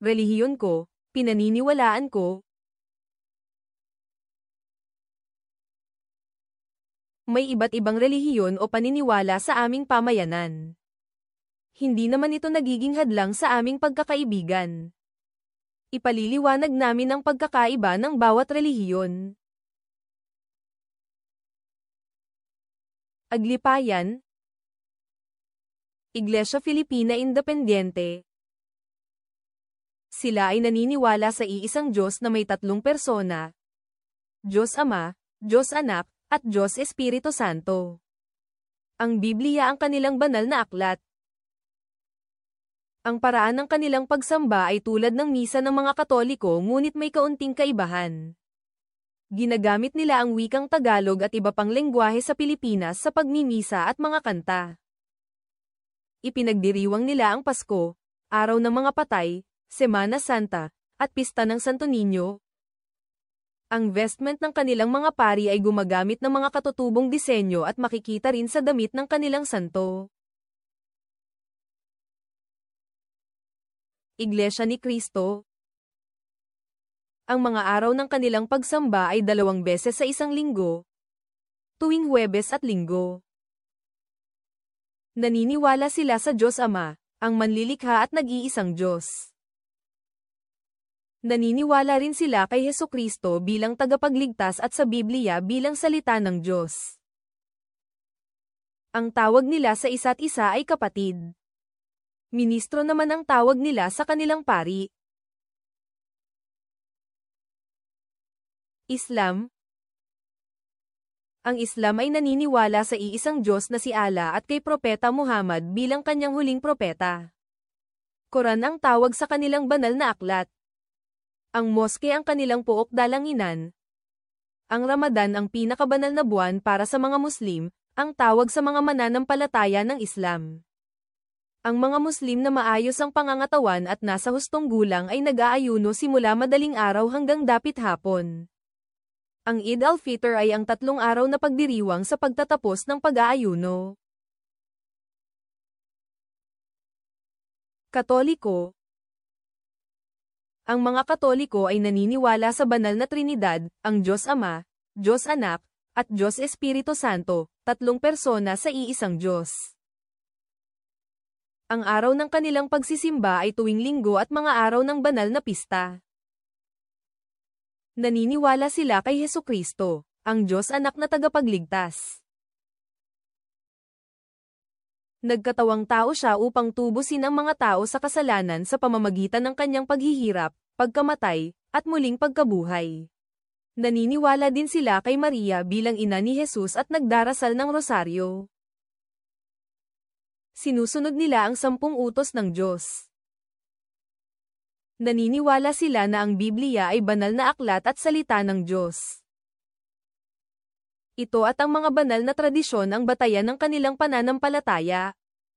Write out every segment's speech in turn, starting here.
relihiyon ko, pinaniniwalaan ko. May iba't ibang relihiyon o paniniwala sa aming pamayanan. Hindi naman ito nagiging hadlang sa aming pagkakaibigan. Ipaliliwanag namin ang pagkakaiba ng bawat relihiyon. Aglipayan, Iglesia Filipina Independiente. Sila ay naniniwala sa iisang Diyos na may tatlong persona, Diyos Ama, Diyos Anak, at Diyos Espiritu Santo. Ang Biblia ang kanilang banal na aklat. Ang paraan ng kanilang pagsamba ay tulad ng misa ng mga Katoliko ngunit may kaunting kaibahan. Ginagamit nila ang wikang Tagalog at iba pang lengguwahe sa Pilipinas sa pagmimisa at mga kanta. Ipinagdiriwang nila ang Pasko, Araw ng mga Patay, Semana Santa, at Pista ng Santo Niño. Ang vestment ng kanilang mga pari ay gumagamit ng mga katutubong disenyo at makikita rin sa damit ng kanilang santo. Iglesia ni Cristo. Ang mga araw ng kanilang pagsamba ay 2 beses sa isang linggo, tuwing Huwebes at Linggo. Naniniwala sila sa Diyos Ama, ang manlilikha at nag-iisang Diyos. Naniniwala rin sila kay Hesukristo bilang tagapagligtas at sa Biblia bilang salita ng Diyos. Ang tawag nila sa isa't isa ay kapatid. Ministro naman ang tawag nila sa kanilang pari. Islam. Ang Islam ay naniniwala sa iisang Diyos na si Allah at kay Propeta Muhammad bilang kanyang huling propeta. Quran ang tawag sa kanilang banal na aklat. Ang moske ang kanilang puok dalanginan. Ang Ramadan ang pinakabanal na buwan para sa mga Muslim, ang tawag sa mga mananampalataya ng Islam. Ang mga Muslim na maayos ang pangangatawan at nasa hustong gulang ay nag-aayuno simula madaling araw hanggang dapit hapon. Ang Eid al-Fitr ay ang 3 araw na pagdiriwang sa pagtatapos ng pag-aayuno. Katoliko. Ang mga Katoliko ay naniniwala sa banal na Trinidad, ang Diyos Ama, Diyos Anak, at Diyos Espiritu Santo, 3 persona sa iisang Diyos. Ang araw ng kanilang pagsisimba ay tuwing Linggo at mga araw ng banal na pista. Naniniwala sila kay Hesukristo, ang Diyos Anak na tagapagligtas. Nagkatawang tao siya upang tubusin ang mga tao sa kasalanan sa pamamagitan ng kanyang paghihirap, pagkamatay, at muling pagkabuhay. Naniniwala din sila kay Maria bilang ina ni Jesus at nagdarasal ng rosaryo. Sinusunod nila ang 10 utos ng Diyos. Naniniwala sila na ang Biblia ay banal na aklat at salita ng Diyos. Ito at ang mga banal na tradisyon ang batayan ng kanilang pananampalataya.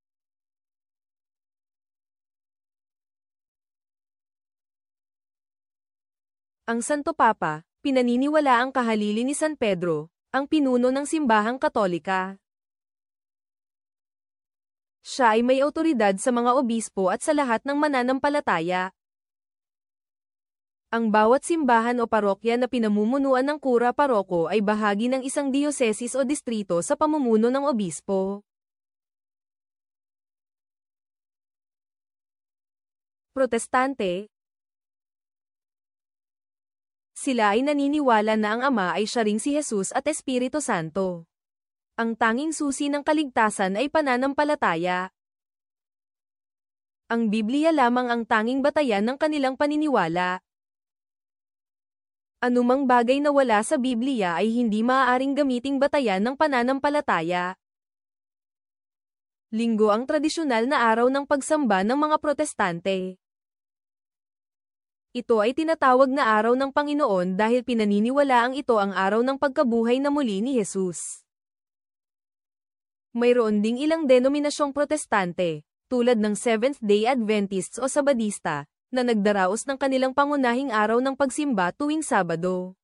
Ang Santo Papa, pinaniniwala ang kahalili ni San Pedro, ang pinuno ng simbahang Katolika. Siya ay may awtoridad sa mga obispo at sa lahat ng mananampalataya. Ang bawat simbahan o parokya na pinamumunuan ng kura paroko ay bahagi ng isang diocesis o distrito sa pamumuno ng obispo. Protestante. Sila ay naniniwala na ang Ama ay siya ring si Jesus at Espiritu Santo. Ang tanging susi ng kaligtasan ay pananampalataya. Ang Biblia lamang ang tanging batayan ng kanilang paniniwala. Anumang bagay na wala sa Biblia ay hindi maaaring gamiting batayan ng pananampalataya. Linggo ang tradisyonal na araw ng pagsamba ng mga Protestante. Ito ay tinatawag na araw ng Panginoon dahil pinaniniwalaang ito ang araw ng pagkabuhay na muli ni Jesus. Mayroon ding ilang denominasyong Protestante, tulad ng Seventh-day Adventists o Sabadista, na nagdaraos ng kanilang pangunahing araw ng pagsimba tuwing Sabado.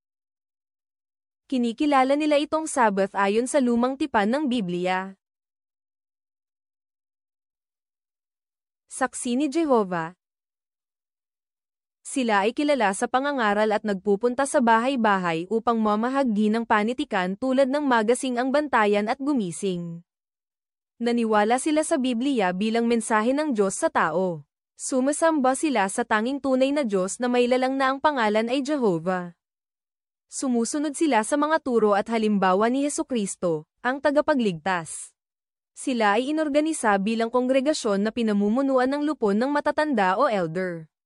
Kinikilala nila itong Sabbath ayon sa lumang tipan ng Biblia. Saksi ni Jehovah. Sila ay kilala sa pangangaral at nagpupunta sa bahay-bahay upang mamahagi ng panitikan tulad ng magasing ang bantayan at gumising. Naniwala sila sa Biblia bilang mensahe ng Diyos sa tao. Sumasamba sila sa tanging tunay na Diyos na may lalang na ang pangalan ay Jehovah. Sumusunod sila sa mga turo at halimbawa ni Hesukristo, ang tagapagligtas. Sila ay inorganisa bilang kongregasyon na pinamumunuan ng lupon ng matatanda o elder.